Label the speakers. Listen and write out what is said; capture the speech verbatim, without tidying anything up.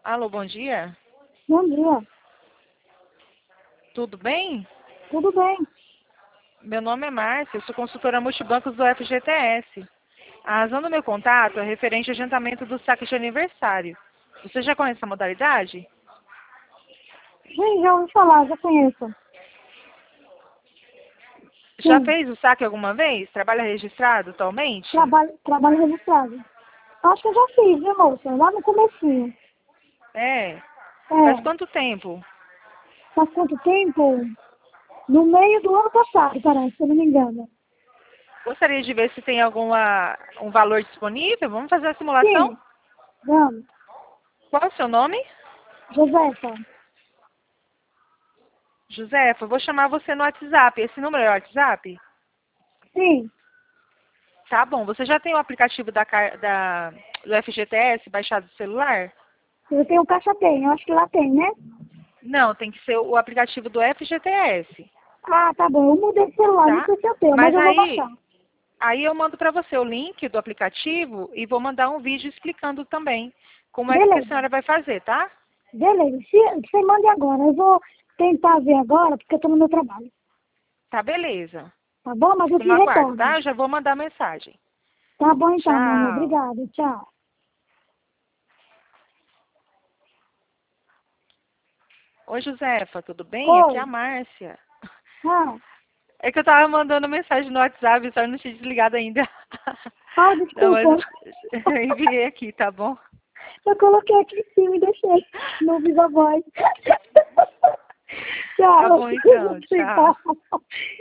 Speaker 1: Alô, bom dia.
Speaker 2: Bom dia.
Speaker 1: Tudo bem?
Speaker 2: Tudo bem?
Speaker 1: Meu nome é Márcia, eu sou consultora multibancos do F G T S. A razão do meu contato é referente ao adiantamento do saque de aniversário. Você já conhece a modalidade?
Speaker 2: Sim, já ouvi falar, já conheço.
Speaker 1: Já
Speaker 2: Sim,
Speaker 1: fez o saque alguma vez? Trabalha registrado atualmente?
Speaker 2: trabalho, trabalho registrado. Acho que eu já fiz, viu, moça? Lá no comecinho.
Speaker 1: É. Faz
Speaker 2: É,
Speaker 1: quanto tempo?
Speaker 2: faz quanto tempo? No meio do ano passado, parece, se eu não me engano.
Speaker 1: Gostaria de ver se tem alguma um valor disponível. Vamos fazer a simulação?
Speaker 2: Sim, vamos.
Speaker 1: Qual é o seu nome?
Speaker 2: Josefa.
Speaker 1: Josefa, eu vou chamar você no WhatsApp. Esse número é o WhatsApp?
Speaker 2: Sim,
Speaker 1: Tá bom. Você já tem o aplicativo da, car- da- do F G T S baixado no celular?
Speaker 2: eu tenho caixa tem, eu acho que lá tem, né?
Speaker 1: Não, tem que ser o aplicativo do F G T S,
Speaker 2: Ah, tá bom, eu mudei de celular, não
Speaker 1: tá?
Speaker 2: sei se eu tenho, mas
Speaker 1: Mas
Speaker 2: eu vou
Speaker 1: aí,
Speaker 2: baixar.
Speaker 1: aí eu mando para você o link do aplicativo e vou mandar um vídeo explicando também como é que a
Speaker 2: Beleza,
Speaker 1: senhora vai fazer, tá?
Speaker 2: beleza. Se, você mande agora, eu vou tentar ver agora, porque eu tô no meu trabalho.
Speaker 1: Tá, beleza.
Speaker 2: Tá bom? Mas eu
Speaker 1: Fico
Speaker 2: te
Speaker 1: no aguardo,
Speaker 2: retorno.
Speaker 1: tá? Eu já vou mandar mensagem.
Speaker 2: Tá bom então, meu amor.
Speaker 1: Tchau.
Speaker 2: Obrigada. Tchau.
Speaker 1: Oi, Josefa, tudo bem? Aqui é a
Speaker 2: Oi.
Speaker 1: Márcia.
Speaker 2: Ah,
Speaker 1: É que eu tava mandando mensagem no WhatsApp, só não tinha desligado ainda.
Speaker 2: ah,
Speaker 1: Não,
Speaker 2: desculpa.
Speaker 1: mas eu enviei aqui, tá bom?
Speaker 2: Eu coloquei aqui em cima e deixei no Viva Voz.
Speaker 1: Tá
Speaker 2: Tchau.
Speaker 1: bom então, tchau.
Speaker 2: Tchau.